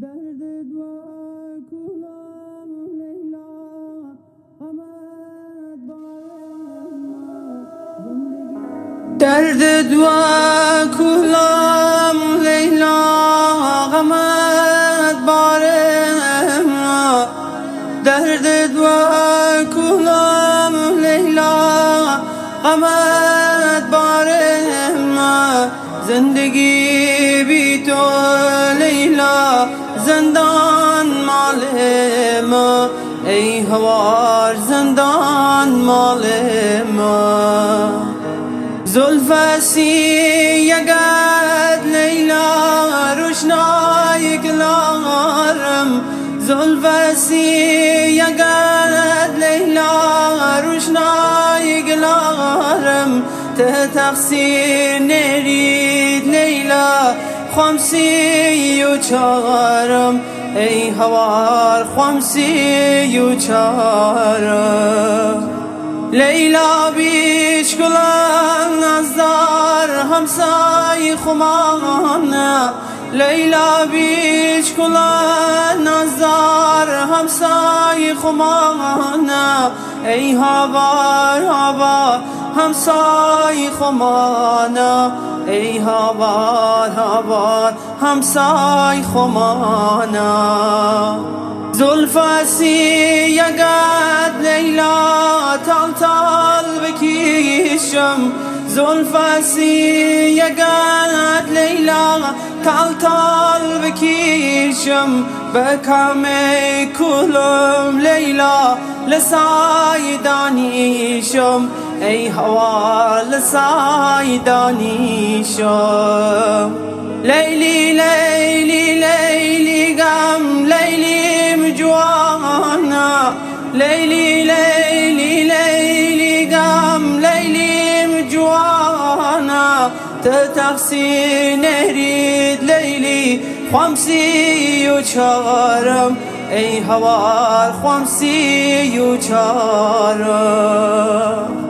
درد دعا کنم لیلا آمد بار ما درد دعا کنم لیلا آمد بار ما درد دعا کنم لیلا آمد بار ما زندگی بی تو لیلا زندان مال ما ای هوار زندان مال ما زلف سیگت لیلا روشنای گلارم زلف سیگت لیلا روشنای گلارم ته تقصیر نرید لیلا خمسی و چارم ای هوار خمسی و چارم لیلا بیش گلن از دار همسای خمانه لیلا بیش گلن از دار همسای خمانه ای هوار هوار همسای خمانه ای هوار هوار همسای خمانه زلف سیگت لیلا تال تال بکشم زلف سیگت لیلا تال تال بکشم بکم کلم لیلا لسای دانیشم ای هوار لسای دانیشم لیلی لیلی لیلی غم لیلی مجوانا لیلی لیلی لیلی غم لیلی مجوانا تتقصیر نرید لیلی خمسی و چارم ای هوار خمسی و چارم